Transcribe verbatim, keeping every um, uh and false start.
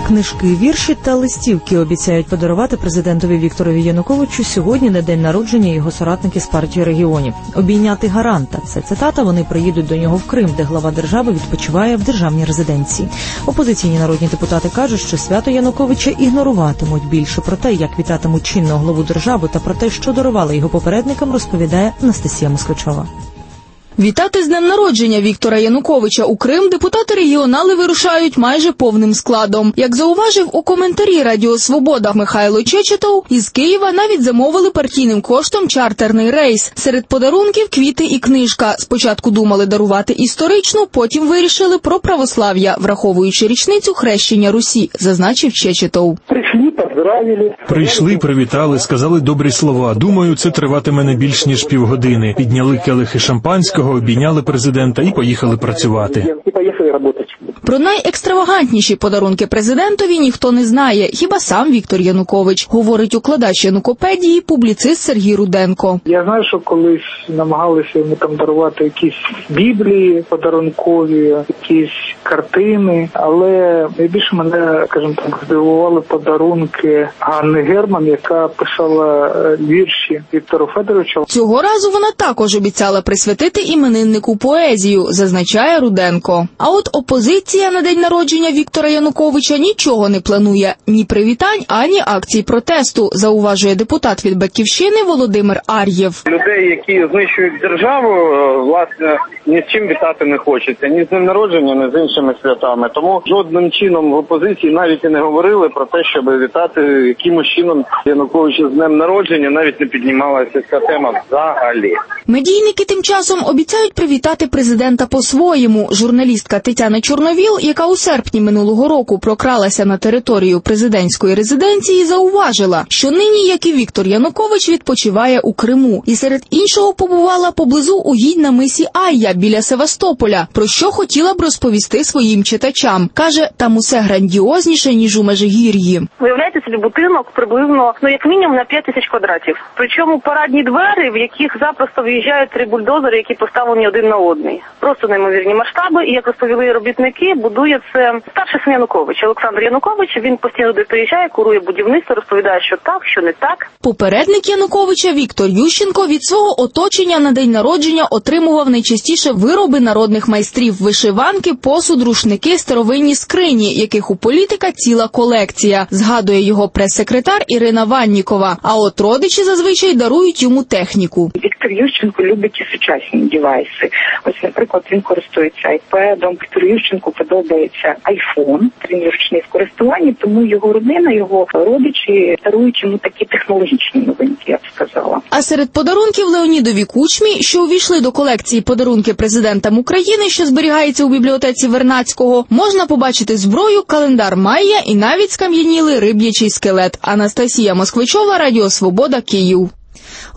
Книжки, вірші та листівки обіцяють подарувати президентові Вікторові Януковичу сьогодні на день народження його соратники з партії регіонів. Обійняти гаранта – це цитата, вони приїдуть до нього в Крим, де глава держави відпочиває в державній резиденції. Опозиційні народні депутати кажуть, що свято Януковича ігноруватимуть. Більше про те, як вітатимуть чинного главу держави та про те, що дарували його попередникам, розповідає Анастасія Москвичова. Вітати з днем народження Віктора Януковича у Крим депутати-регіонали вирушають майже повним складом. Як зауважив у коментарі Радіо Свобода Михайло Чечетов, із Києва навіть замовили партійним коштом чартерний рейс. Серед подарунків – квіти і книжка. Спочатку думали дарувати історичну, потім вирішили про православ'я, враховуючи річницю хрещення Русі, зазначив Чечетов. Прийшли, поздравили. Прийшли, привітали, сказали добрі слова. Думаю, це триватиме не більш ніж півгодини. Підняли келихи шампанського, обійняли президента і поїхали працювати. І поїхали працювати. Про найекстравагантніші подарунки президентові ніхто не знає, хіба сам Віктор Янукович, говорить укладач Янукопедії, публіцист Сергій Руденко. Я знаю, що колись намагалися йому там дарувати якісь біблії подарункові, якісь картини, але найбільше мене, скажімо так, здивували подарунки Ганни Герман, яка писала вірші Віктору Федоровичу. Цього разу вона також обіцяла присвятити імениннику поезію, зазначає Руденко. А от опозиція на день народження Віктора Януковича нічого не планує. Ні привітань, ані акцій протесту, зауважує депутат від «Батьківщини» Володимир Ар'єв. Людей, які знищують державу, власне, ні з чим вітати не хочеться. Ні з днем народження, ні з іншими святами. Тому жодним чином в опозиції навіть і не говорили про те, щоб вітати якимось чином Януковича з днем народження. Навіть не піднімалася ця тема взагалі. Медійники тим часом обіцяють привітати президента по-своєму. Журналістка Тетяна Чорновіл, яка у серпні минулого року прокралася на територію президентської резиденції, зауважила, що нині, як і Віктор Янукович, відпочиває у Криму. І серед іншого побувала поблизу угідь на мисі Айя біля Севастополя, про що хотіла б розповісти своїм читачам. Каже, там усе грандіозніше, ніж у Межигір'ї. Виявляєте собі будинок приблизно, ну як мінімум на п'ять тисяч квадратів. Причому парадні двері, в яких запросто в'їжджають три бульдозери, які поставлені один на одний. Просто неймовірні масштаби. І, як розповіли робітники, будує це старший син Януковича, Олександр Янукович. Він постійно туди приїжджає, курує будівництво, розповідає, що так, що не так. Попередник Януковича Віктор Ющенко від свого оточення на день народження отримував найчастіше вироби народних майстрів – вишиванки, посуд, рушники, старовинні скрині, яких у політика ціла колекція, згадує його прес-секретар Ірина Ваннікова. А от родичі зазвичай дарують йому техніку. Віктор Ющенко любить і сучасні девайси. Ось, наприклад, він користується айпедом. Віктору Ющенку подобається айфон. Він ручний в користуванні, тому його родина, його родичі дарують йому такі технологічні новинки, я б сказала. А серед подарунків Леонідові Кучмі, що увійшли до колекції «Подарунки президентам України», що зберігається у бібліотеці Вернадського, можна побачити зброю, календар Майя і навіть скам'янілий риб'ячий скелет. Анастасія Москвичова, Радіо Свобода, Київ.